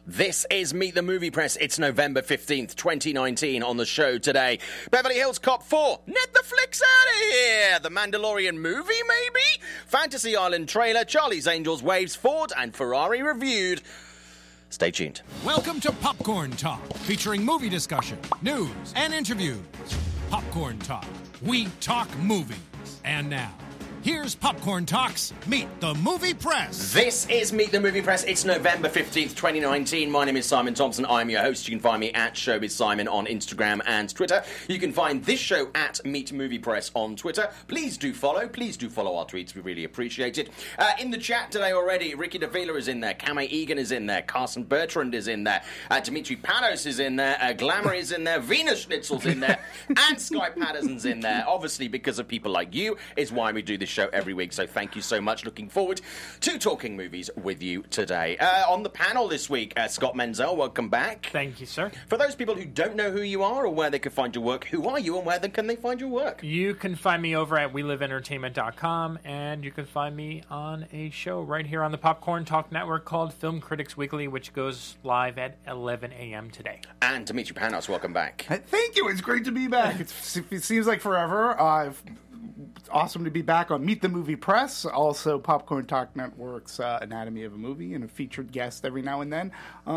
This is Meet the Movie Press. It's November 15th, 2019. On the show today, Beverly Hills Cop 4. Net the flicks out of here. The Mandalorian movie, maybe? Fantasy Island trailer. Charlie's Angels, Waves, Ford, and Ferrari reviewed. Stay tuned. Welcome to Popcorn Talk, featuring movie discussion, news, and interviews. Popcorn Talk. We talk movies. And now, here's Popcorn Talk's Meet the Movie Press. This is Meet the Movie Press. It's November 15th, 2019. My name is Simon Thompson. I'm your host. You can find me at ShowbizSimon on Instagram and Twitter. You can find this show at Meet Movie Press on Twitter. Please do follow. Please do follow our tweets. We really appreciate it. In the chat today already, Ricky Davila is in there. Kame Egan is in there. Carson Bertrand is in there. Dimitri Panos is in there. Glamour is in there. Venus Schnitzel's in there. And Sky Patterson's in there. Obviously, because of people like you, is why we do this show every week, so thank you so much. Looking forward to talking movies with you today. On the panel this week, Scott Menzel, welcome back. Thank you, sir. For those people who don't know who you are or where they can find your work, who are you and where can they find your work? You can find me over at WeLiveEntertainment.com, and you can find me on a show right here on the Popcorn Talk Network called Film Critics Weekly, which goes live at 11 a.m. today. And Dimitri Panos, welcome back. Thank you. It's great to be back. It seems like forever. It's awesome to be back on Meet the Movie Press, also Popcorn Talk Network's Anatomy of a Movie, and a featured guest every now and then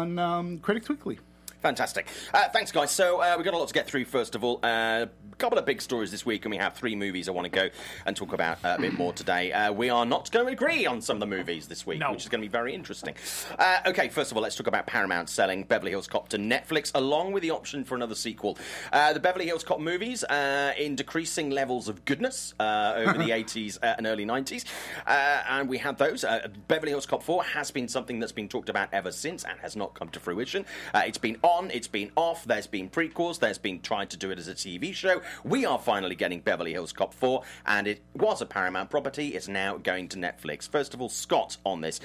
on Critics Weekly. Fantastic. Thanks, guys. So we've got a lot to get through, first of all. A couple of big stories this week, and we have three movies I want to go and talk about a bit more today. We are not going to agree on some of the movies this week, which is going to be very interesting. Okay, first of all, let's talk about Paramount selling Beverly Hills Cop to Netflix, along with the option for another sequel. The Beverly Hills Cop movies, in decreasing levels of goodness over the 80s and early 90s. And we had those. Beverly Hills Cop 4 has been something that's been talked about ever since and has not come to fruition. It's been on, it's been off, there's been prequels, there's been trying to do it as a TV show. We are finally getting Beverly Hills Cop 4, and it was a Paramount property. It's now going to Netflix. First of all, Scott, on this.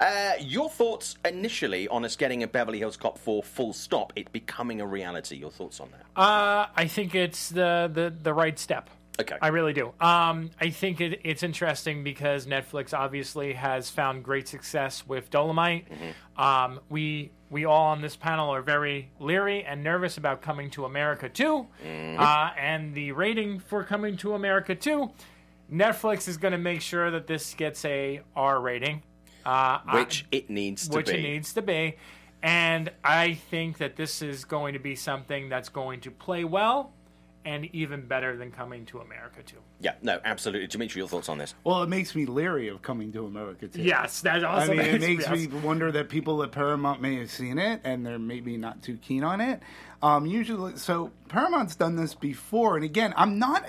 Your thoughts initially on us getting a Beverly Hills Cop 4 full stop, it becoming a reality. Your thoughts on that? I think it's the right step. Okay. I really do. I think it's interesting because Netflix obviously has found great success with Dolomite. Mm-hmm. We all on this panel are very leery and nervous about Coming to America 2. Mm-hmm. And the rating for Coming to America 2, Netflix is going to make sure that this gets a R rating. Which it needs to be. And I think that this is going to be something that's going to play well and even better than Coming to America 2. Yeah, no, absolutely. Dimitri, your thoughts on this? Well, it makes me leery of Coming to America 2. Yes, that also it makes me wonder that people at Paramount may have seen it, and they're maybe not too keen on it. Usually, so Paramount's done this before, and again, I'm not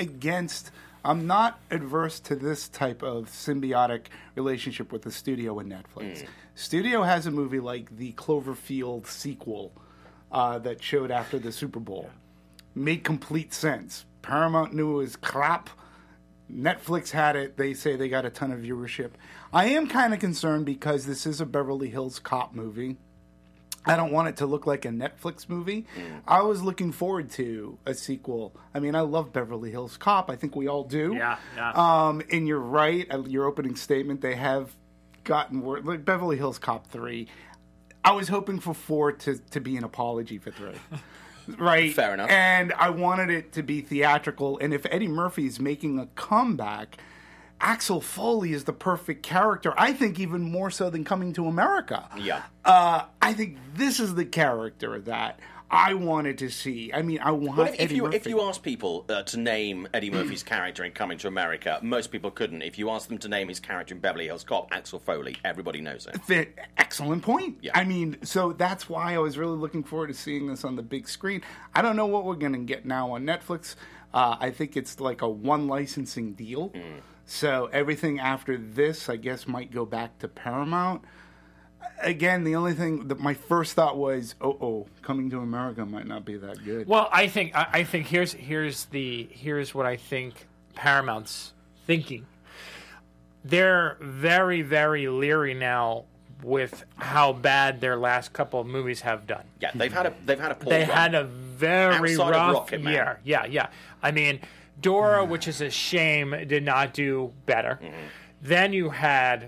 adverse to this type of symbiotic relationship with the studio and Netflix. Studio has a movie like the Cloverfield sequel that showed after the Super Bowl. Made complete sense. Paramount knew it was crap. Netflix had it. They say they got a ton of viewership. I am kind of concerned because this is a Beverly Hills Cop movie. I don't want it to look like a Netflix movie. I was looking forward to a sequel. I mean, I love Beverly Hills Cop. I think we all do. Yeah. And you're right. Your opening statement, they have gotten worse. Like Beverly Hills Cop 3. I was hoping for 4 to be an apology for 3. Right. Fair enough. And I wanted it to be theatrical. And if Eddie Murphy is making a comeback, Axel Foley is the perfect character. I think even more so than Coming to America. Yeah. I think this is the character that I wanted to see. I mean, I want Eddie Murphy. If you ask people to name Eddie Murphy's character in Coming to America, most people couldn't. If you ask them to name his character in Beverly Hills Cop, Axel Foley, everybody knows it. Excellent point. Yeah. I mean, so that's why I was really looking forward to seeing this on the big screen. I don't know what we're going to get now on Netflix. I think it's like a one licensing deal. So everything after this, I guess, might go back to Paramount. Again, the only thing that my first thought was, Coming to America might not be that good. Well, I think here's what I think Paramount's thinking. They're very, very leery now with how bad their last couple of movies have done. Yeah, they've had a poor They run. had a very Outside of rough Rocketman. year. Yeah. I mean, Dora, which is a shame, did not do better. Then you had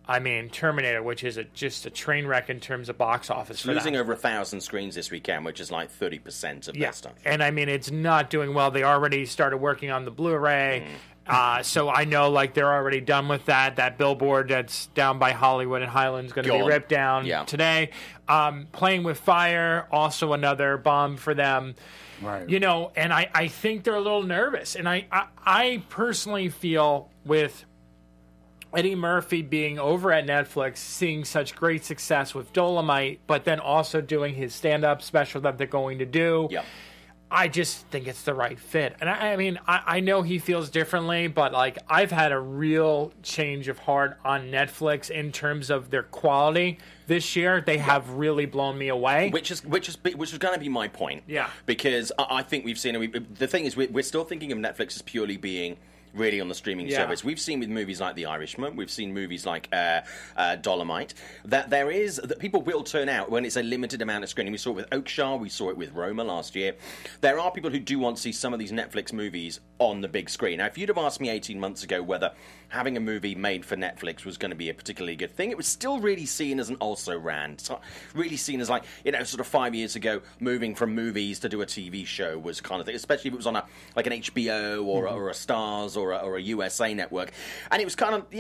I mean, Terminator, which is just a train wreck in terms of box office. For losing that. over 1,000 screens this weekend, which is like 30% of their stuff. And I mean, it's not doing well. They already started working on the Blu-ray. So I know, like, they're already done with that. That billboard that's down by Hollywood and Highland's going to be ripped down today. Playing with Fire, also another bomb for them. Right. You know, and I think they're a little nervous. And I personally feel with Eddie Murphy being over at Netflix, seeing such great success with Dolomite, but then also doing his stand-up special that they're going to do. Yep. I just think it's the right fit. And I mean, I know he feels differently, but like I've had a real change of heart on Netflix in terms of their quality this year. They have really blown me away. Which was going to be my point. Yeah. Because I think we've seen, the thing is, we're still thinking of Netflix as purely being really on the streaming service. We've seen with movies like The Irishman, we've seen movies like Dolomite, that people will turn out when it's a limited amount of screening. We saw it with Oakshire, we saw it with Roma last year. There are people who do want to see some of these Netflix movies on the big screen. Now, if you'd have asked me 18 months ago whether having a movie made for Netflix was going to be a particularly good thing, it was still really seen as an also-ran. Really seen as like, sort of 5 years ago, moving from movies to do a TV show was kind of thing, especially if it was on an HBO or a Starz or a USA network. And it was kind of,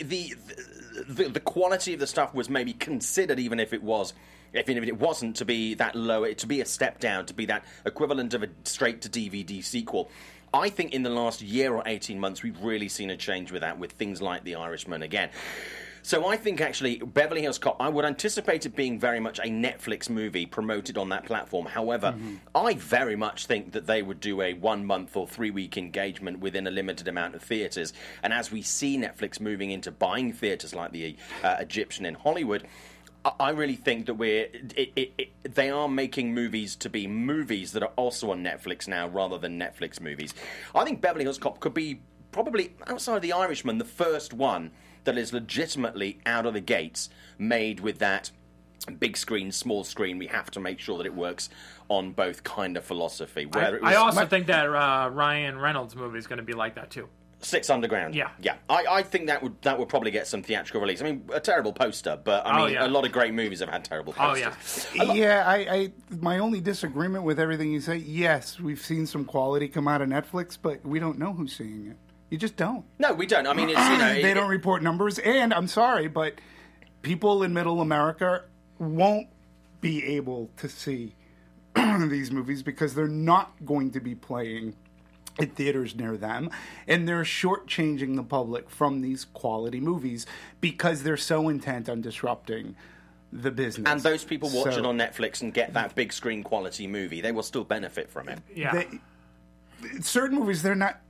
the quality of the stuff was maybe considered, even if it wasn't, to be that low, to be a step down, to be that equivalent of a straight-to-DVD sequel. I think in the last year or 18 months, we've really seen a change with that, with things like The Irishman again. So I think, actually, Beverly Hills Cop, I would anticipate it being very much a Netflix movie promoted on that platform. However, I very much think that they would do a 1 month or 3 week engagement within a limited amount of theatres. And as we see Netflix moving into buying theatres like the Egyptian in Hollywood, I really think that they are making movies to be movies that are also on Netflix now rather than Netflix movies. I think Beverly Hills Cop could be, probably, outside of The Irishman, the first one that is legitimately out of the gates made with that big screen, small screen. We have to make sure that it works on both kind of philosophy. I also think that Ryan Reynolds movie is going to be like that too. Six Underground. Yeah. I think that would probably get some theatrical release. I mean, a terrible poster, but a lot of great movies have had terrible posters. I my only disagreement with everything you say, yes, we've seen some quality come out of Netflix, but we don't know who's seeing it. You just don't. No, we don't. I mean, it's, they don't report numbers, and I'm sorry, but people in Middle America won't be able to see these movies because they're not going to be playing at theaters near them, and they're shortchanging the public from these quality movies because they're so intent on disrupting the business. And those people watch it on Netflix and get that big screen quality movie, they will still benefit from it. Yeah. Certain movies,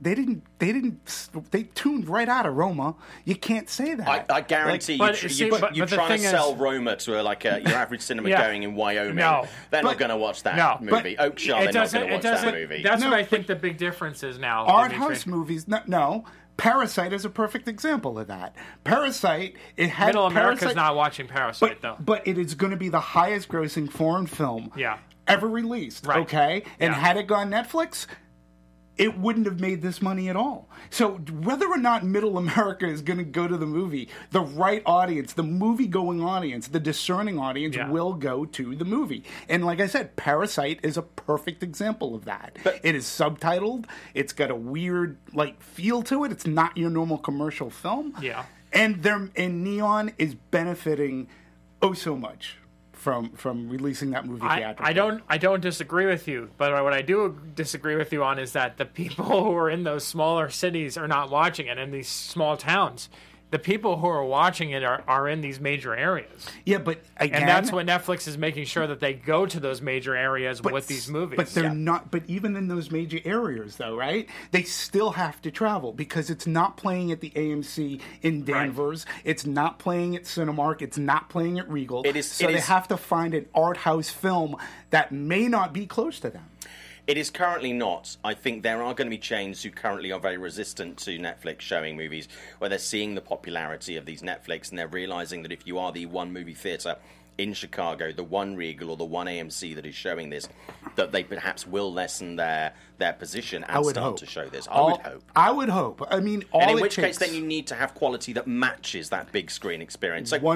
they tuned right out of Roma. You can't say that. I guarantee you're trying to sell Roma to your average cinema going in Wyoming. No, they're not going to watch that movie. Oakshire, they're not going to watch that movie. That's what I think the big difference is now. Art house movies, no. Parasite is a perfect example of that. Parasite, Middle America's not watching Parasite, though. But it is going to be the highest grossing foreign film ever released, right. Okay? And had it gone Netflix, it wouldn't have made this money at all. So whether or not Middle America is going to go to the movie, the right audience, the movie-going audience, the discerning audience will go to the movie. And like I said, Parasite is a perfect example of that. But it is subtitled. It's got a weird feel to it. It's not your normal commercial film. Yeah. And Neon is benefiting so much from releasing that movie theatrically. I don't disagree with you, but what I do disagree with you on is that the people who are in those smaller cities are not watching it in these small towns. The people who are watching it are in these major areas. Yeah, but again... And that's what Netflix is making sure that they go to those major areas with these movies. But they're not... But even in those major areas, though, right? They still have to travel because it's not playing at the AMC in Danvers. Right. It's not playing at Cinemark. It's not playing at Regal. They have to find an art house film that may not be close to them. It is currently not. I think there are going to be chains who currently are very resistant to Netflix showing movies, where they're seeing the popularity of these Netflix and they're realizing that if you are the one movie theater in Chicago, the one Regal or the one AMC that is showing this, that they perhaps will lessen their position and start to show this. I would hope. I would hope. I mean, and in which case, then you need to have quality that matches that big screen experience. So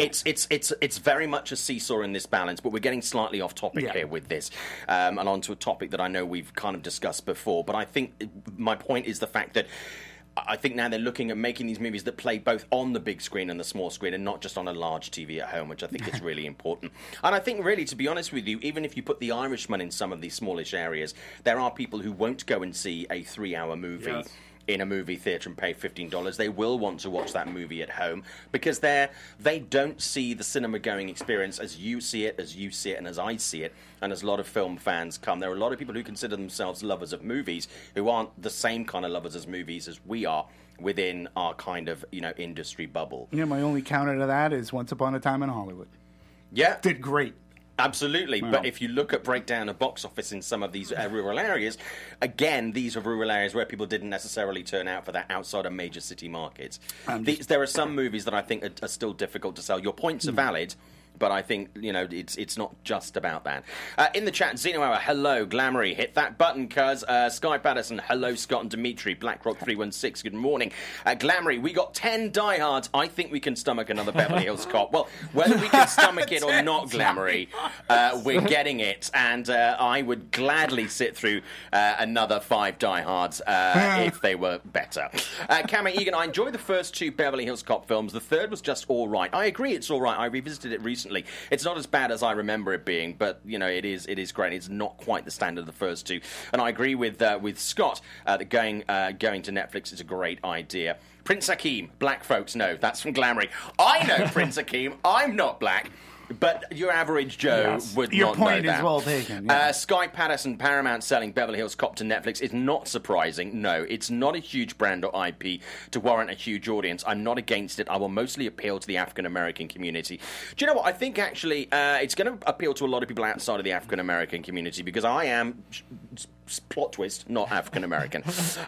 100%. It's very much a seesaw in this balance, but we're getting slightly off topic here with this, and onto a topic that I know we've kind of discussed before. But I think my point is the fact that I think now they're looking at making these movies that play both on the big screen and the small screen and not just on a large TV at home, which I think is really important. And I think really, to be honest with you, even if you put The Irishman in some of these smallish areas, there are people who won't go and see a 3-hour movie in a movie theatre and pay $15. They will want to watch that movie at home because they don't see the cinema-going experience as you see it, and as I see it, and as a lot of film fans come. There are a lot of people who consider themselves lovers of movies who aren't the same kind of lovers of movies as we are within our kind of, industry bubble. Yeah, my only counter to that is Once Upon a Time in Hollywood. Yeah. Did great. Absolutely, but if you look at breakdown of box office in some of these rural areas, again, these are rural areas where people didn't necessarily turn out for that outside of major city markets. There are some movies that I think are still difficult to sell. Your points are valid, but I think, it's not just about that. In the chat, Zeno Hour, hello, Glamoury, hit that button, cuz. Sky Patterson, hello, Scott and Dimitri. BlackRock316, good morning. Glamoury, we got 10 diehards. I think we can stomach another Beverly Hills Cop. Well, whether we can stomach it or not, Glamoury, we're getting it. And I would gladly sit through another 5 diehards if they were better. Cameron Egan, I enjoyed the first 2 Beverly Hills Cop films. The third was just all right. I agree it's all right. I revisited it recently. It's not as bad as I remember it being, but it is great. It's not quite the standard of the first 2, and I agree with Scott that going to Netflix is a great idea. Prince Hakeem, black folks know. That's from Glamoury. I know Prince Hakeem. I'm not black. But your average Joe would not know that. Your point is well taken. Yeah. Sky Patterson, Paramount selling Beverly Hills Cop to Netflix is not surprising. No, it's not a huge brand or IP to warrant a huge audience. I'm not against it. I will mostly appeal to the African-American community. Do you know what? I think actually it's going to appeal to a lot of people outside of the African-American community because I am... plot twist, not African-American.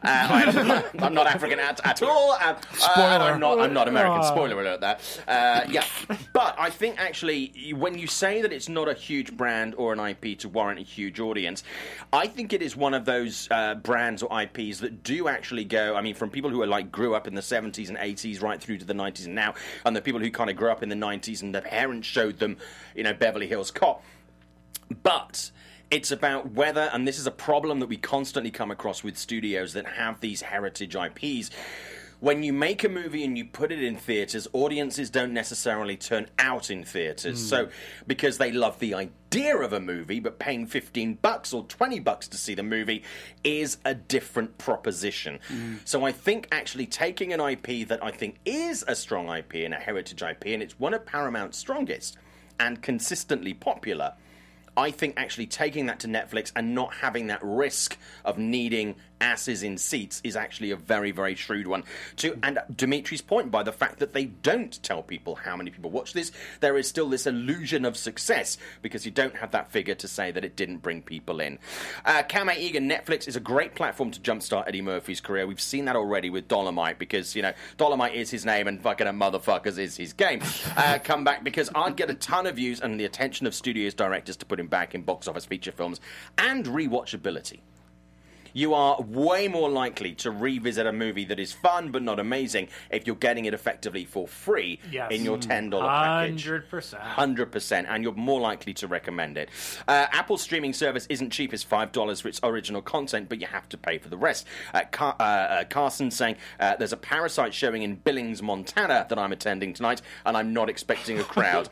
I'm not African at all. Spoiler. I'm not American. Spoiler alert there. Yeah. But I think actually when you say that it's not a huge brand or an IP to warrant a huge audience, I think it is one of those brands or IPs that do actually go, I mean, from people who are grew up in the 70s and 80s right through to the 90s and now, and the people who kind of grew up in the 90s and their parents showed them, Beverly Hills Cop. But it's about whether, and this is a problem that we constantly come across with studios that have these heritage IPs, when you make a movie and you put it in theatres, audiences don't necessarily turn out in theatres. So, because they love the idea of a movie, but paying $15 or $20 to see the movie is a different proposition. So I think actually taking an IP that I think is a strong IP and a heritage IP, and it's one of Paramount's strongest and consistently popular, I think actually taking that to Netflix and not having that risk of needing asses in seats is actually a very, very shrewd one. And Dimitri's point, by the fact that they don't tell people how many people watch this, there is still this illusion of success because you don't have that figure to say that it didn't bring people in. Kame Egan, Netflix is a great platform to jumpstart Eddie Murphy's career. We've seen that already with Dolomite because, Dolomite is his name and fucking a motherfuckers is his game. Come back because I'd get a ton of views and the attention of studios directors to put him back in box office feature films and rewatchability. You are way more likely to revisit a movie that is fun but not amazing if you're getting it effectively for free in your $10 package. 100%. 100%, and you're more likely to recommend it. Apple's streaming service isn't cheap. It's $5 for its original content, but you have to pay for the rest. Carson saying, there's a Parasite showing in Billings, Montana that I'm attending tonight, and I'm not expecting a crowd.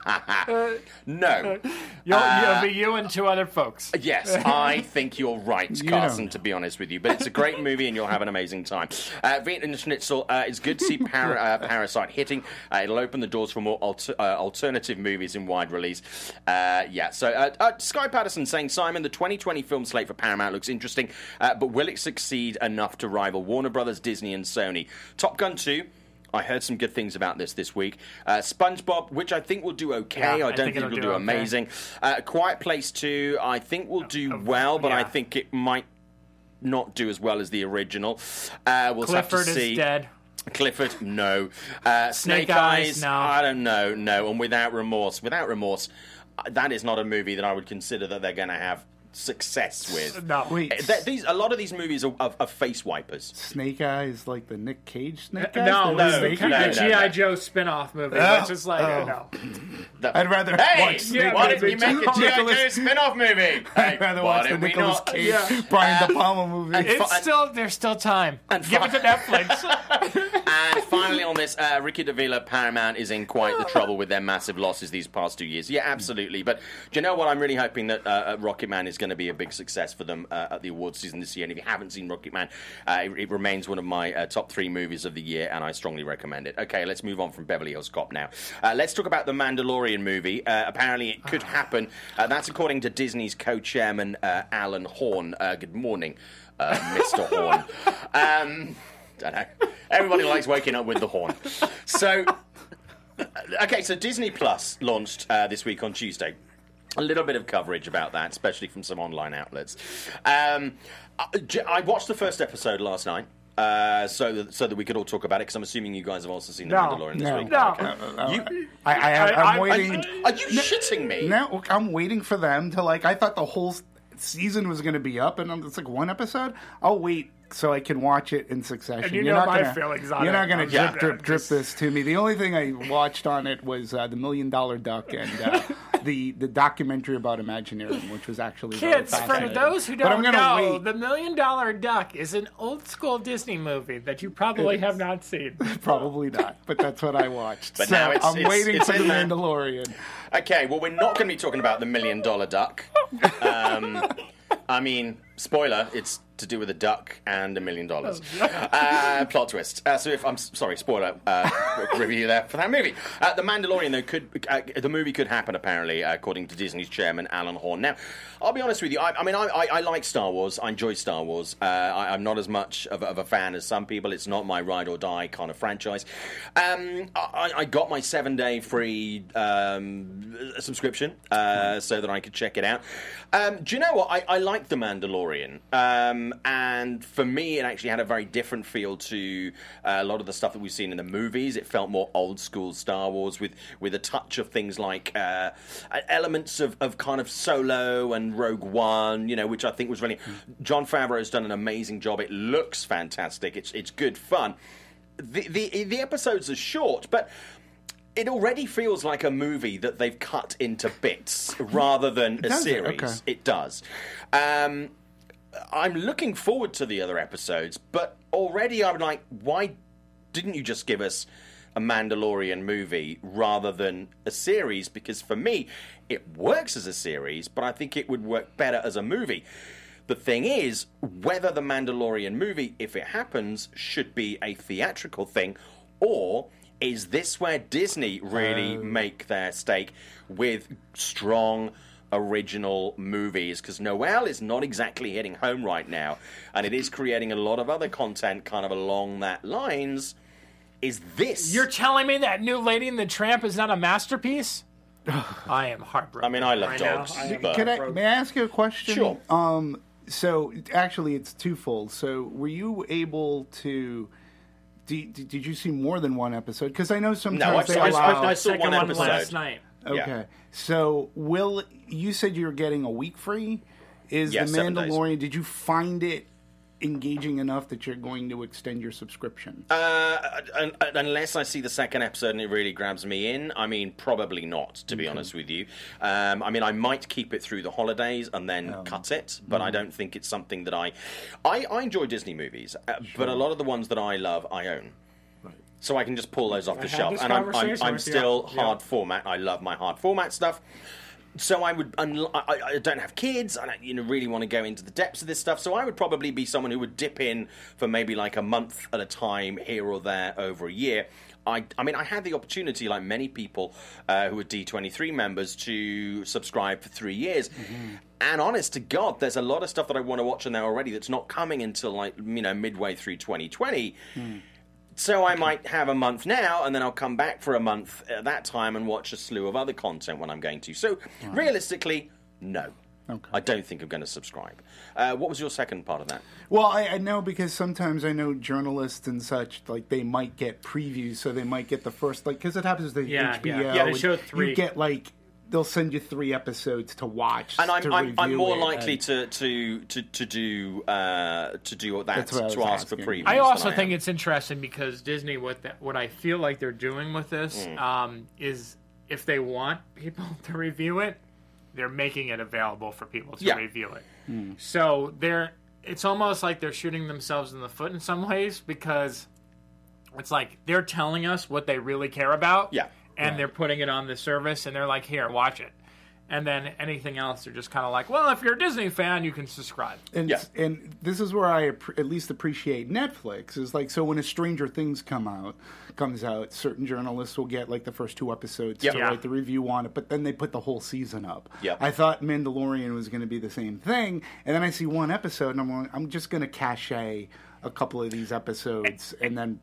No. You'll be you and 2 other folks. Yes, I think you're right, Carson, to be honest with you, but it's a great movie and you'll have an amazing time. Vietnam Schnitzel, it's good to see Parasite hitting. It'll open the doors for more alternative movies in wide release. So Sky Patterson saying, Simon, the 2020 film slate for Paramount looks interesting, but will it succeed enough to rival Warner Brothers, Disney and Sony? Top Gun 2, I heard some good things about this week. SpongeBob, which I think will do okay. I don't think it'll do amazing. Quiet Place 2, I think will do well, but I think it might not do as well as the original. We'll Clifford have to see. is dead. Clifford, no. Snake Eyes, no. I don't know, no. And Without Remorse, that is not a movie that I would consider that they're going to have success with. No. Wait, A lot of these movies are face wipers. Snake Eyes like the Nick Cage Snake Eyes? No, no, the no, G.I. no. Joe spin-off movie, which is like, no. I'd rather Hey, watch Snake why Eyes didn't you make a G.I. Joe spin-off movie? I'd rather Why watch the did we Nicolas not? Cage, Yeah. Brian De Palma movie. There's still time. And Give it to Netflix. And finally on this, Ricky Davila, Paramount is in quite the trouble with their massive losses these past 2 years. Yeah, absolutely. But do you know what? I'm really hoping that Rocketman is going to be a big success for them at the awards season this year. And if you haven't seen Rocketman, it remains one of my top 3 movies of the year, and I strongly recommend it. Okay, let's move on from Beverly Hills Cop now. Let's talk about the Mandalorian movie. Apparently it could happen. That's according to Disney's co-chairman, Alan Horn. Good morning, Mr. Horn. Don't know. Everybody likes waking up with the horn. So, okay, so Disney Plus launched this week on Tuesday. A little bit of coverage about that, especially from some online outlets. I watched the first episode last night. So that we could all talk about it, because I'm assuming you guys have also seen The Mandalorian this week. No. I'm waiting. Are you shitting me? No, I'm waiting for them to I thought the whole season was going to be up, and it's like one episode. I'll wait so I can watch it in succession. And you're my feelings on it. You're not going to drip Just- this to me. The only thing I watched on it was The $1 Million Duck and the documentary about Imagineering, which was actually very Kids, for fascinating. those who But I'm don't gonna know, wait. The $1 Million Duck is an old-school Disney movie that you probably have not seen. Probably not, but that's what I watched. But so now I'm waiting it's for The in there. Mandalorian. Okay, well, we're not going to be talking about The $1 Million Duck. I mean, spoiler, it's to do with a duck and $1 million. Plot twist. Spoiler review there for that movie. The Mandalorian, though, the movie could happen, apparently, according to Disney's chairman, Alan Horn. Now, I'll be honest with you, I like Star Wars. I enjoy Star Wars. I'm not as much of a fan as some people. It's not my ride or die kind of franchise. I got my 7-day free subscription so that I could check it out. Do you know what? I like The Mandalorian. And for me, it actually had a very different feel to a lot of the stuff that we've seen in the movies. It felt more old school Star Wars with a touch of things like elements of kind of Solo and Rogue One, which I think was really... Jon Favreau's done an amazing job. It looks fantastic. It's good fun. The episodes are short, but... It already feels like a movie that they've cut into bits rather than a series. Okay. It does. I'm looking forward to the other episodes, but already I'm like, why didn't you just give us a Mandalorian movie rather than a series? Because for me, it works as a series, but I think it would work better as a movie. The thing is, whether the Mandalorian movie, if it happens, should be a theatrical thing, or... is this where Disney really make their stake with strong original movies? Because Noelle is not exactly hitting home right now, and it is creating a lot of other content kind of along that lines. Is this... You're telling me that New Lady and the Tramp is not a masterpiece? I am heartbroken. I mean, I love right dogs, now. but... May I ask you a question? Sure. So, actually, it's twofold. So, were you able to... Did you see more than one episode? Because I know sometimes they allow... I saw Second one episode. last night. Okay. Yeah. So, you said you're getting a week free? Is Yeah, The 7 days. Mandalorian... Did you find it engaging enough that you're going to extend your subscription? Unless I see the second episode and it really grabs me in, I mean, probably not, to be honest with you. I mean, I might keep it through the holidays and then cut it, but I don't think it's something that I enjoy Disney movies, but a lot of the ones that I love, I own. So I can just pull those off the had shelf. this And I'm conversation with you. still Yeah. hard format. I love my hard format stuff. So I would, I don't have kids. I don't, really want to go into the depths of this stuff. So I would probably be someone who would dip in for maybe like a month at a time, here or there, over a year. I mean, I had the opportunity, like many people who are D23 members, to subscribe for 3 years. And honest to God, there's a lot of stuff that I want to watch in there already that's not coming until midway through 2020. So I might have a month now, and then I'll come back for a month at that time and watch a slew of other content when I'm going to. So realistically, no. Okay. I don't think I'm going to subscribe. What was your second part of that? Well, I know because sometimes I know journalists and such, like, they might get previews, so they might get the first, like, because it happens to HBO. Yeah, they show 3. You get, like, they'll send you 3 episodes to watch. And I'm more it, likely to do that, to ask for previews. I also think it's interesting because Disney, what I feel like they're doing with this is if they want people to review it, they're making it available for people to review it. So it's almost like they're shooting themselves in the foot in some ways because it's like they're telling us what they really care about. Yeah. And they're putting it on the service, and they're like, here, watch it. And then anything else, they're just kind of like, well, if you're a Disney fan, you can subscribe. And this is where I at least appreciate Netflix. Is like, so when a Stranger Things comes out, certain journalists will get like the first 2 episodes to write the review on it, but then they put the whole season up. Yep. I thought Mandalorian was going to be the same thing, and then I see 1 episode, and I'm just going to cache a couple of these episodes, and then.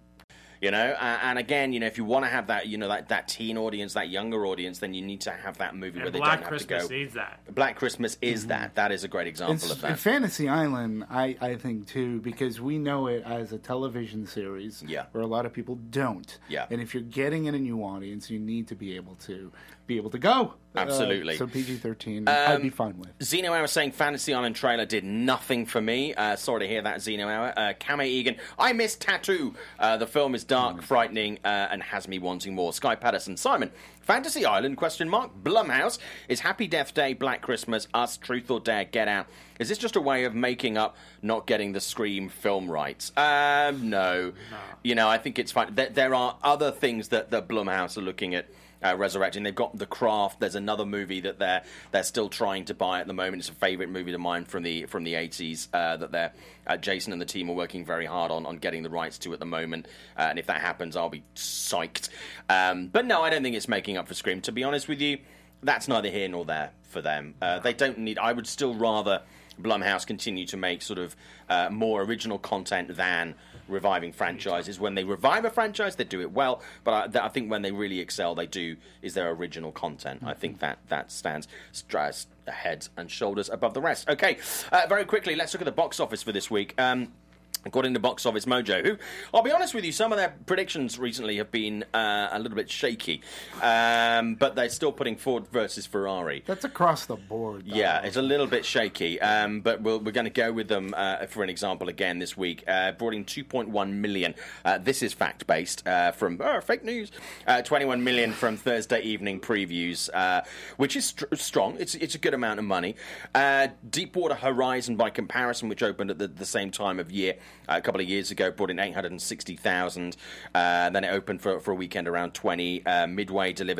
And again, if you want to have that, that teen audience, that younger audience, then you need to have that movie where they don't have to go. Black Christmas needs that. Black Christmas is that. That is a great example of that. And Fantasy Island, I think, too, because we know it as a television series where a lot of people don't. Yeah. And if you're getting in a new audience, you need to be able to go. Absolutely. So PG-13, I'd be fine with. Zeno Hour saying Fantasy Island trailer did nothing for me. Sorry to hear that, Zeno Hour. Kame Egan, I miss Tattoo. The film is dark, frightening, and has me wanting more. Sky Patterson, Simon, Fantasy Island, ? Blumhouse, is Happy Death Day, Black Christmas, Us, Truth or Dare, Get Out. Is this just a way of making up not getting the Scream film rights? No. I think it's fine. There are other things that Blumhouse are looking at. Resurrecting. They've got The Craft. There's another movie that they're still trying to buy at the moment. It's a favourite movie of mine from the 80s that Jason and the team are working very hard on getting the rights to at the moment. And if that happens, I'll be psyched. But no, I don't think it's making up for Scream. To be honest with you, that's neither here nor there for them. They don't need. I would still rather Blumhouse continue to make sort of more original content than reviving franchises. When they revive a franchise, they do it well, but I think when they really excel, they do is their original content. I think that stands heads and shoulders above the rest. Okay, very quickly, let's look at the box office for this week. According to Box Office Mojo, who, I'll be honest with you, some of their predictions recently have been a little bit shaky, but they're still putting Ford versus Ferrari. That's across the board, though. Yeah, it's a little bit shaky, but we're going to go with them for an example again this week. Brought in 2.1 million. This is fact-based from fake news. 21 million from Thursday evening previews, which is strong. It's a good amount of money. Deepwater Horizon, by comparison, which opened at the same time of year, a couple of years ago, brought in 860,000. Then it opened for a weekend around 20. Midway delivered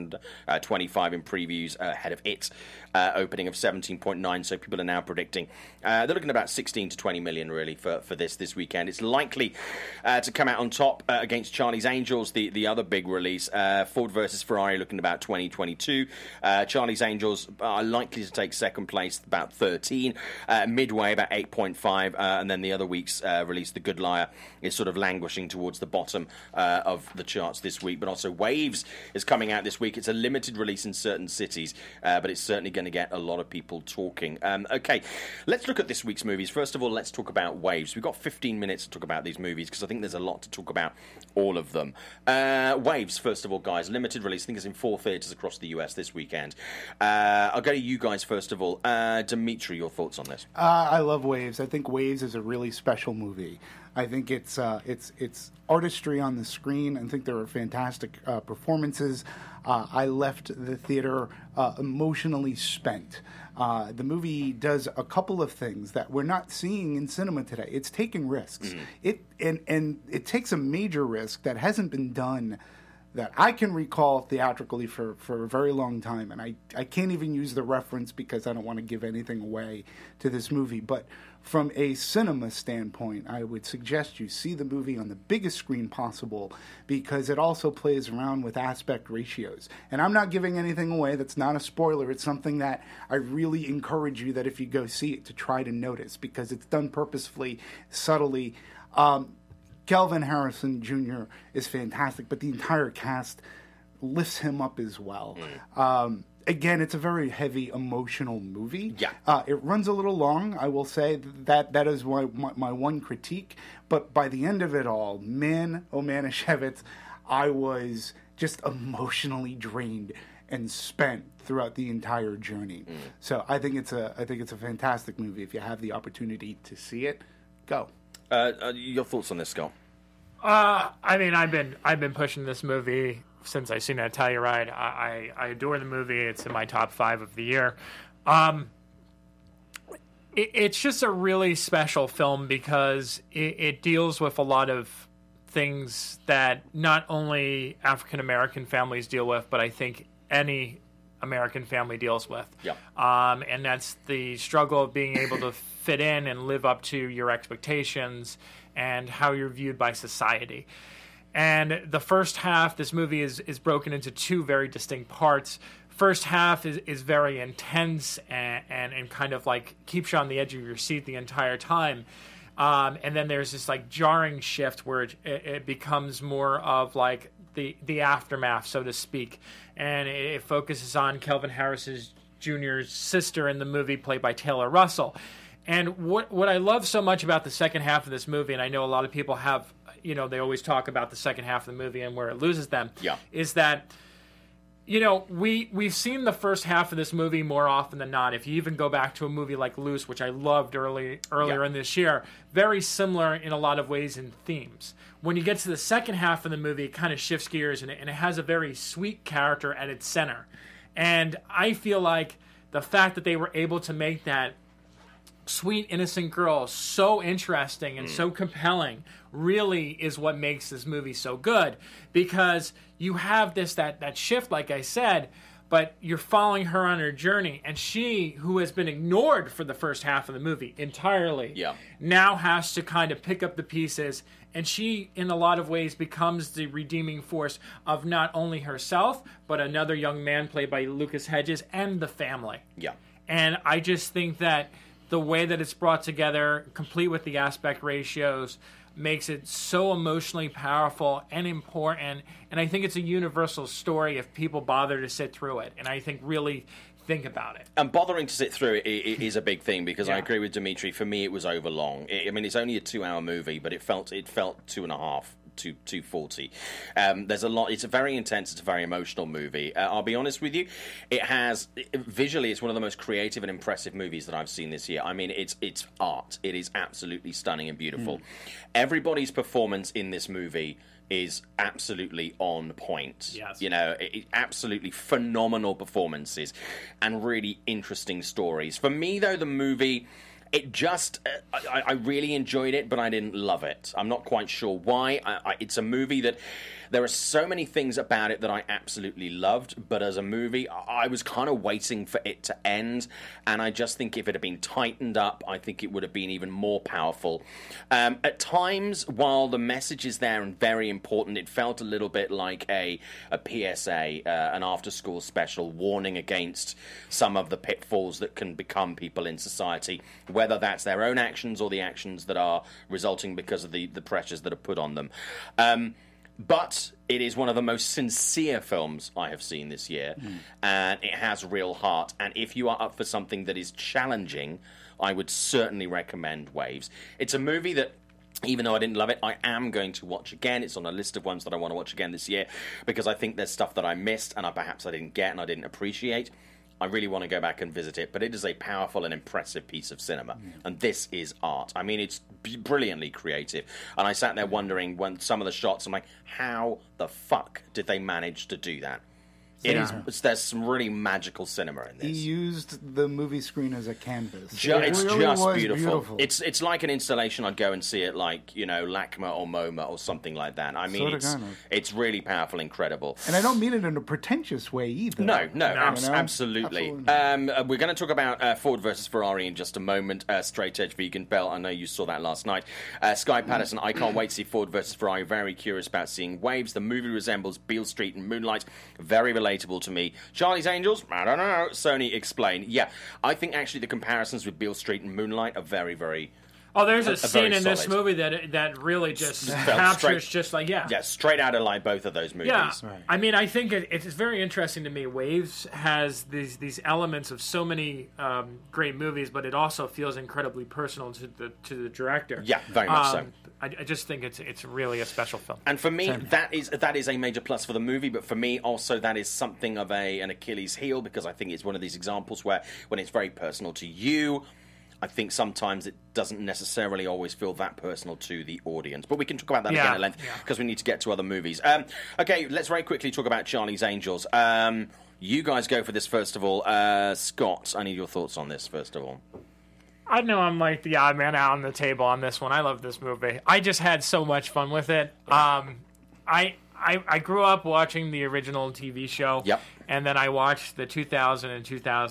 925 in previews ahead of its opening of 17.9. So people are now predicting they're looking at about 16 to 20 million really for this weekend. It's likely to come out on top against Charlie's Angels, the other big release. Ford versus Ferrari looking about 2022. Charlie's Angels are likely to take second place, about 13. Midway about 8.5, and then the other week's release, The Good Liar, is sort of languishing towards the bottom of the charts this week. But also Waves is coming out this week. It's a limited release in certain cities, but it's certainly going to get a lot of people talking. Okay, let's look at this week's movies. First of all, let's talk about Waves. We've got 15 minutes to talk about these movies because I think there's a lot to talk about all of them. Waves, first of all, guys, limited release. I think it's in 4 theatres across the US this weekend. I'll go to you guys first of all. Dimitri, your thoughts on this? I love Waves. I think Waves is a really special movie. I think it's artistry on the screen. I think there are fantastic performances. I left the theater emotionally spent. The movie does a couple of things that we're not seeing in cinema today. It's taking risks. It takes a major risk that hasn't been done that I can recall theatrically for a very long time. And I can't even use the reference because I don't want to give anything away to this movie. But from a cinema standpoint, I would suggest you see the movie on the biggest screen possible because it also plays around with aspect ratios. And I'm not giving anything away. That's not a spoiler. It's something that I really encourage you that if you go see it to try to notice because it's done purposefully, subtly. Kelvin Harrison Jr. is fantastic, but the entire cast lifts him up as well. again, it's a very heavy emotional movie. Yeah. It runs a little long, I will say. That is my one critique. But by the end of it all, Manischewitz, I was just emotionally drained and spent throughout the entire journey. So I think it's a fantastic movie. If you have the opportunity to see it, go. Your thoughts on this, Scott? I mean, I've been pushing this movie since I seen it. Telluride. I adore the movie. It's in my top 5 of the year. It's just a really special film because it deals with a lot of things that not only African American families deal with, but I think any American family deals with. Yeah. And that's the struggle of being able to fit in and live up to your expectations and how you're viewed by society. And the first half, this movie is broken into 2 very distinct parts. First half is very intense and kind of like keeps you on the edge of your seat the entire time. And then there's this like jarring shift where it becomes more of like the aftermath, so to speak. And it focuses on Kelvin Harris Jr.'s sister in the movie, played by Taylor Russell. And what I love so much about the second half of this movie, and I know a lot of people have, they always talk about the second half of the movie and where it loses them, is that, we've seen the first half of this movie more often than not. If you even go back to a movie like Loose, which I loved earlier in this year, very similar in a lot of ways in themes. When you get to the second half of the movie, it kind of shifts gears, and it has a very sweet character at its center. And I feel like the fact that they were able to make that sweet, innocent girl so interesting and so compelling really is what makes this movie so good, because you have that shift, like I said, but you're following her on her journey, and she, who has been ignored for the first half of the movie entirely, now has to kind of pick up the pieces, and she, in a lot of ways, becomes the redeeming force of not only herself, but another young man played by Lucas Hedges and the family. And I just think that the way that it's brought together, complete with the aspect ratios, makes it so emotionally powerful and important. And I think it's a universal story if people bother to sit through it. And I think really think about it. And bothering to sit through it is a big thing, because I agree with Dimitri. For me, it was overlong. I mean, it's only a 2-hour movie, but it felt 2.5. 240. There's a lot. It's a very intense. It's a very emotional movie. I'll be honest with you. Visually, it's one of the most creative and impressive movies that I've seen this year. I mean, it's art. It is absolutely stunning and beautiful. Everybody's performance in this movie is absolutely on point. Absolutely phenomenal performances and really interesting stories. For me, though, the movie, I really enjoyed it, but I didn't love it. I'm not quite sure why. It's a movie that there are so many things about it that I absolutely loved, but as a movie, I was kind of waiting for it to end, and I just think if it had been tightened up, I think it would have been even more powerful. At times, while the message is there and very important, it felt a little bit like a PSA, an after-school special warning against some of the pitfalls that can become people in society, whether that's their own actions or the actions that are resulting because of the pressures that are put on them. But it is one of the most sincere films I have seen this year, and it has real heart. And if you are up for something that is challenging, I would certainly recommend Waves. It's a movie that, even though I didn't love it, I am going to watch again. It's on a list of ones that I want to watch again this year, because I think there's stuff that I missed and perhaps I didn't get and I didn't appreciate. I really want to go back and visit it, but it is a powerful and impressive piece of cinema, and this is art. I mean, it's brilliantly creative, and I sat there wondering when some of the shots, I'm like, how the fuck did they manage to do that? There's some really magical cinema in this. He used the movie screen as a canvas. It's really just beautiful. It's like an installation. I'd go and see it, like, LACMA or MoMA or something like that. I mean, it's really powerful, incredible. And I don't mean it in a pretentious way either. No, absolutely. We're going to talk about Ford versus Ferrari in just a moment. Straight Edge Vegan Bell. I know you saw that last night. Sky Patterson. I can't wait to see Ford versus Ferrari. Very curious about seeing Waves. The movie resembles Beale Street and Moonlight. Very relatable to me. Charlie's Angels? I don't know. Sony, explain. Yeah, I think actually the comparisons with Beale Street and Moonlight are very, very Oh, there's a scene in this solid. movie that really just felt captures straight- just like, yeah. Yeah, straight out of like both of those movies. Yeah, Right. I mean, I think it's very interesting to me. Waves has these elements of so many great movies, but it also feels incredibly personal to the director. Yeah, very much so. I just think it's really a special film. And for me, that is a major plus for the movie. But for me, also that is something of an Achilles heel, because I think it's one of these examples where when it's very personal to you, I think sometimes it doesn't necessarily always feel that personal to the audience. But we can talk about that again at length because we need to get to other movies. Okay, let's very quickly talk about Charlie's Angels. You guys go for this first of all. Scott, I need your thoughts on this first of all. I know I'm like the odd man out on the table on this one. I love this movie. I just had so much fun with it. I grew up watching the original TV show. Yep. And then I watched the 2000 and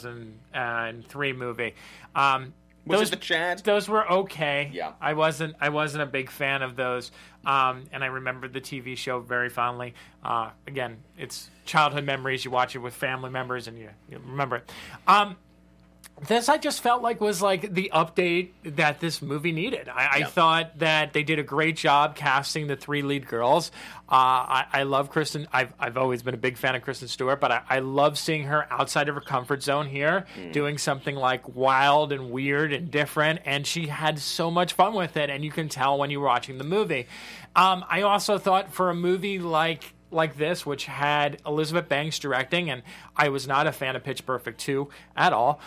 2003 movie. Was it the Chad? Those were okay. Yeah. I wasn't a big fan of those. And I remembered the TV show very fondly. Again, it's childhood memories. You watch it with family members and you remember it. This I just felt like was like the update that this movie needed. I thought that they did a great job casting the three lead girls. I love Kristen. I've always been a big fan of Kristen Stewart, but I love seeing her outside of her comfort zone here, doing something like wild and weird and different. And she had so much fun with it, and you can tell when you're watching the movie. I also thought for a movie like this, which had Elizabeth Banks directing, and I was not a fan of Pitch Perfect 2 at all.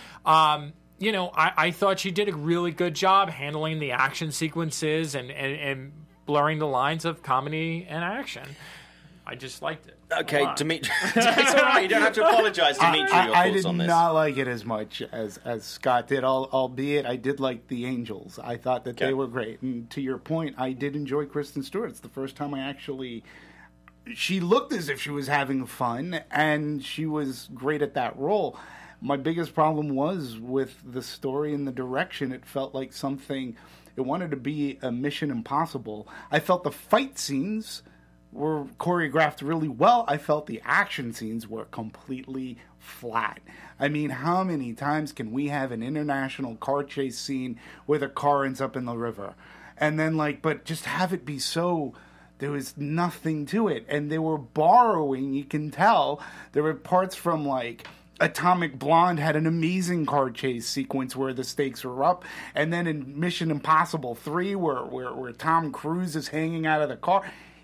I thought she did a really good job handling the action sequences and blurring the lines of comedy and action. I just liked it. Okay, Dimitri. It's all right. You don't have to apologize, Dimitri. Your thoughts I did on this? not like it as much as Scott did, albeit I did like the Angels. I thought that they were great. And to your point, I did enjoy Kristen Stewart. It's the first time I actually... She looked as if she was having fun, and she was great at that role. My biggest problem was with the story and the direction. It felt like something... It wanted to be a Mission Impossible. I felt the fight scenes were choreographed really well. I felt the action scenes were completely flat. I mean, how many times can we have an international car chase scene where the car ends up in the river? And then, but just have it be so... There was nothing to it. And they were borrowing, you can tell. There were parts from, Atomic Blonde had an amazing car chase sequence where the stakes were up. And then in Mission Impossible 3, where Tom Cruise is hanging out of the car,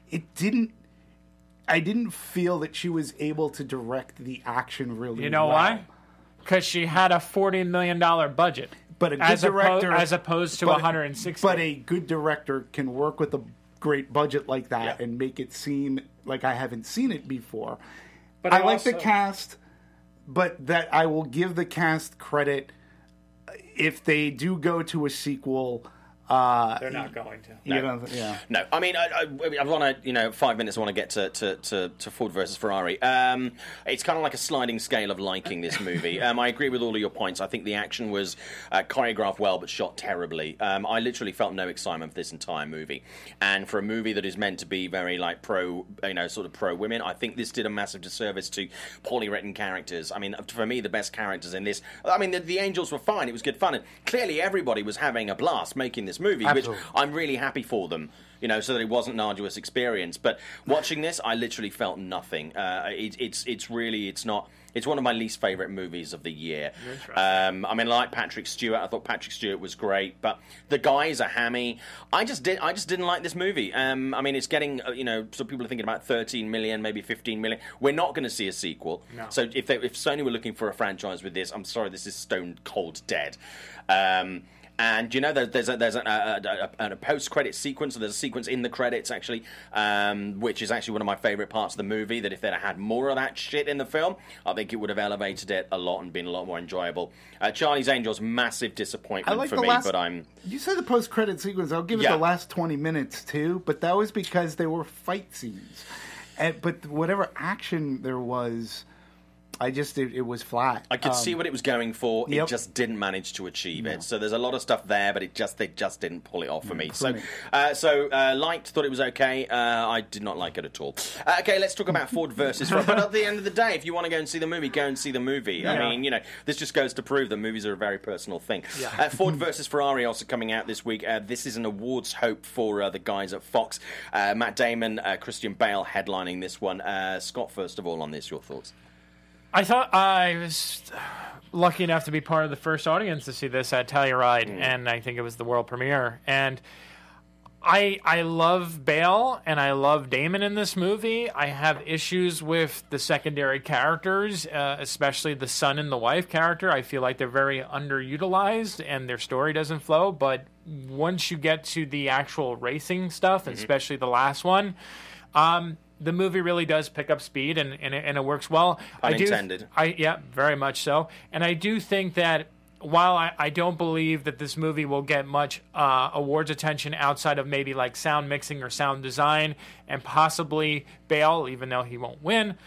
I didn't feel that she was able to direct the action really well. You know why? Because she had a $40 million budget. But a good director... as opposed to 160. But a good director can work with a great budget like that and make it seem like I haven't seen it before. But I like the cast, but that I will give the cast credit if they do go to a sequel. They're not going to. No, I mean, I want to, 5 minutes. I want to get to Ford versus Ferrari. It's kind of like a sliding scale of liking this movie. I agree with all of your points. I think the action was choreographed well, but shot terribly. I literally felt no excitement for this entire movie. And for a movie that is meant to be very pro women, I think this did a massive disservice to poorly written characters. I mean, for me, the best characters in this. I mean, the Angels were fine. It was good fun, and clearly everybody was having a blast making this movie, Absolutely. which I'm really happy for them, so that it wasn't an arduous experience. But watching this, I literally felt nothing. It's one of my least favourite movies of the year. I mean, I like Patrick Stewart. I thought Patrick Stewart was great, but the guys are hammy. I just didn't like this movie. I mean, it's getting so people are thinking about 13 million, maybe 15 million. We're not going to see a sequel. No. So if Sony were looking for a franchise with this, I'm sorry, this is stone cold dead. And there's a post-credit sequence, or there's a sequence in the credits, actually, which is actually one of my favourite parts of the movie, that if they'd had more of that shit in the film, I think it would have elevated it a lot and been a lot more enjoyable. Charlie's Angels, massive disappointment for me, but I'm... You said the post-credit sequence, I'll give it the last 20 minutes, too, but that was because they were fight scenes. But whatever action there was... it was flat. I could see what it was going for. Yep. It just didn't manage to achieve it. So there's a lot of stuff there, but they just didn't pull it off for me. Thought it was okay. I did not like it at all. Okay, let's talk about Ford versus Ferrari. But at the end of the day, if you want to go and see the movie, go and see the movie. Yeah. I mean, this just goes to prove that movies are a very personal thing. Yeah. Ford versus Ferrari also coming out this week. This is an awards hope for the guys at Fox. Matt Damon, Christian Bale headlining this one. Scott, first of all, on this, your thoughts? I thought I was lucky enough to be part of the first audience to see this at Telluride, and I think it was the world premiere. And I love Bale and I love Damon in this movie. I have issues with the secondary characters, especially the son and the wife character. I feel like they're very underutilized and their story doesn't flow. But once you get to the actual racing stuff, especially the last one, the movie really does pick up speed and it works well. Unintended. Yeah, very much so. And I do think that while I don't believe that this movie will get much awards attention outside of maybe like sound mixing or sound design and possibly Bale, even though he won't win,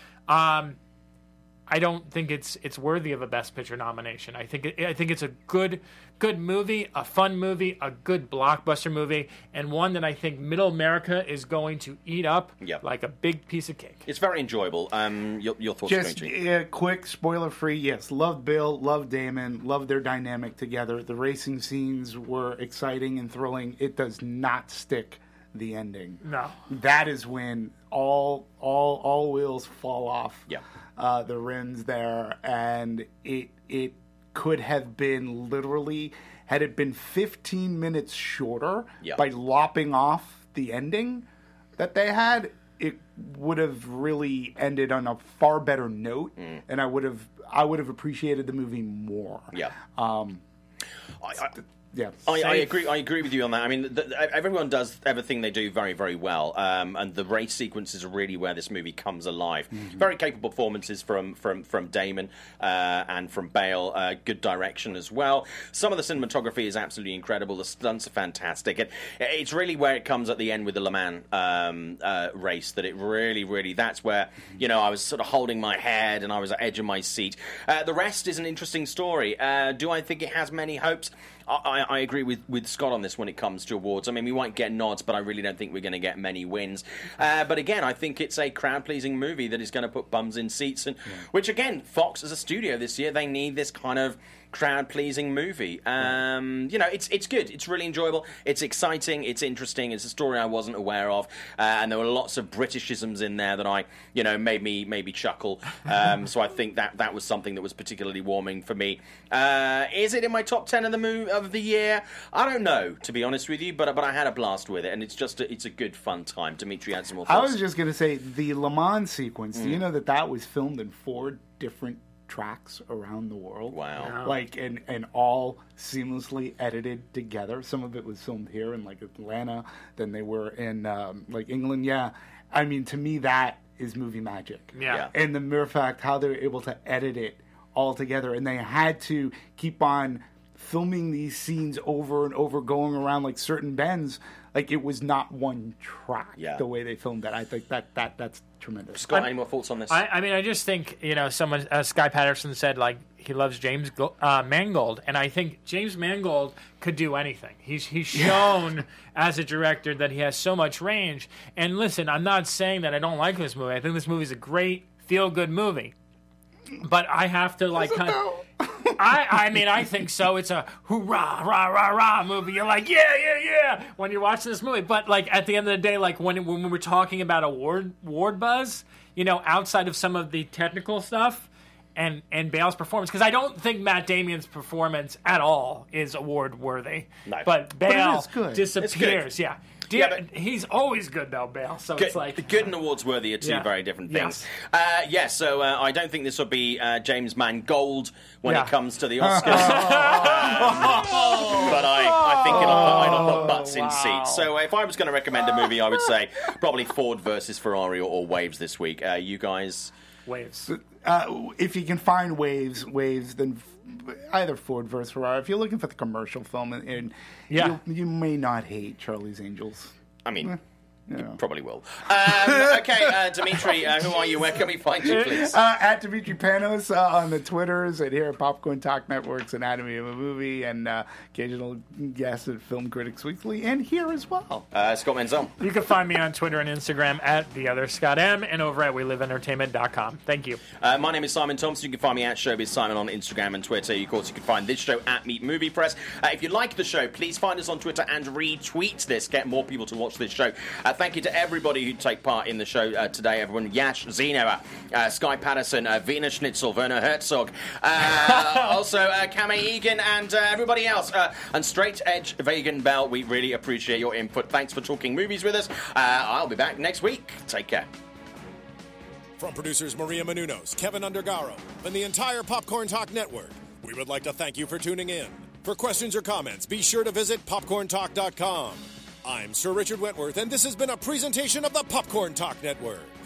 I don't think it's worthy of a Best Picture nomination. I think it's a good movie, a fun movie, a good blockbuster movie, and one that I think Middle America is going to eat up like a big piece of cake. It's very enjoyable. Your thoughts, just quick, spoiler-free. Yes, loved Bill, loved Damon, loved their dynamic together. The racing scenes were exciting and thrilling. It does not stick the ending. No, that is when all wheels fall off. Yeah. The rims there, and it could have been literally, had it been 15 minutes shorter by lopping off the ending that they had, it would have really ended on a far better note, and I would have appreciated the movie more. Yeah. Yeah, I agree with you on that. I mean, everyone does everything they do very, very well, and the race sequences are really where this movie comes alive. Very capable performances from Damon and from Bale. Good direction as well. Some of the cinematography is absolutely incredible. The stunts are fantastic, and it's really where it comes at the end with the Le Mans race that it really, really. That's where I was sort of holding my head and I was at the edge of my seat. The rest is an interesting story. Do I think it has many hopes? I agree with Scott on this when it comes to awards. I mean, we might get nods, but I really don't think we're going to get many wins. But again, I think it's a crowd-pleasing movie that is going to put bums in seats. And which, again, Fox as a studio this year, they need this kind of crowd-pleasing movie. It's good. It's really enjoyable. It's exciting. It's interesting. It's a story I wasn't aware of. And there were lots of Britishisms in there that made me chuckle. So I think that was something that was particularly warming for me. Is it in my top 10 of the year? I don't know, to be honest with you, but I had a blast with it, and it's a good fun time. Dimitri had some more thoughts. I was just going to say, the Le Mans sequence, do you know that was filmed in 4 different tracks around the world? Wow. And all seamlessly edited together. Some of it was filmed here in Atlanta, then they were in England. Yeah. I mean, to me, that is movie magic. Yeah. And the mere fact how they were able to edit it all together, and they had to keep on filming these scenes over and over, going around certain bends. It was not one track the way they filmed it. I think that's tremendous. Scott, any more thoughts on this? I mean, I just think, someone, Sky Patterson said, he loves James Mangold, and I think James Mangold could do anything. He's shown as a director that he has so much range. And listen, I'm not saying that I don't like this movie. I think this movie is a great, feel-good movie. But I have to, I think so. It's a hoorah, rah, rah, rah movie. You're like, yeah, when you're watching this movie. But, at the end of the day, when we're talking about award buzz, outside of some of the technical stuff and Bale's performance, because I don't think Matt Damon's performance at all is award-worthy. No. But Bale It's disappears, good. He's always good, though, Bale. So good, it's good and awards worthy are two very different things. So I don't think this will be James Mangold when it comes to the Oscars. But I think it'll put butts in seats. So if I was going to recommend a movie, I would say probably Ford versus Ferrari or Waves this week. You guys? Waves. If you can find Waves, then either Ford versus Ferrari. If you're looking for the commercial film, and you may not hate Charlie's Angels. I mean, Probably will. Okay, Dimitri, who are you? Where can we find you, please? At Dimitri Panos on the Twitters, and here at Popcorn Talk Network's Anatomy of a Movie, and occasional guest at Film Critics Weekly, and here as well. Scott Menzel. You can find me on Twitter and Instagram at TheOtherScottM, and over at WeLiveEntertainment.com. Thank you. My name is Simon Thompson. You can find me at Showbiz Simon on Instagram and Twitter. Of course, you can find this show at Meet Movie Press. If you like the show, please find us on Twitter and retweet this. Get more people to watch this show. Thank you to everybody who take part in the show today. Everyone, Yash Zeno, Sky Patterson, Vina Schnitzel, Werner Herzog, also Kame Egan, and everybody else. And Straight Edge Vegan Bell, we really appreciate your input. Thanks for talking movies with us. I'll be back next week. Take care. From producers Maria Menounos, Kevin Undergaro, and the entire Popcorn Talk Network, we would like to thank you for tuning in. For questions or comments, be sure to visit popcorntalk.com. I'm Sir Richard Wentworth, and this has been a presentation of the Popcorn Talk Network.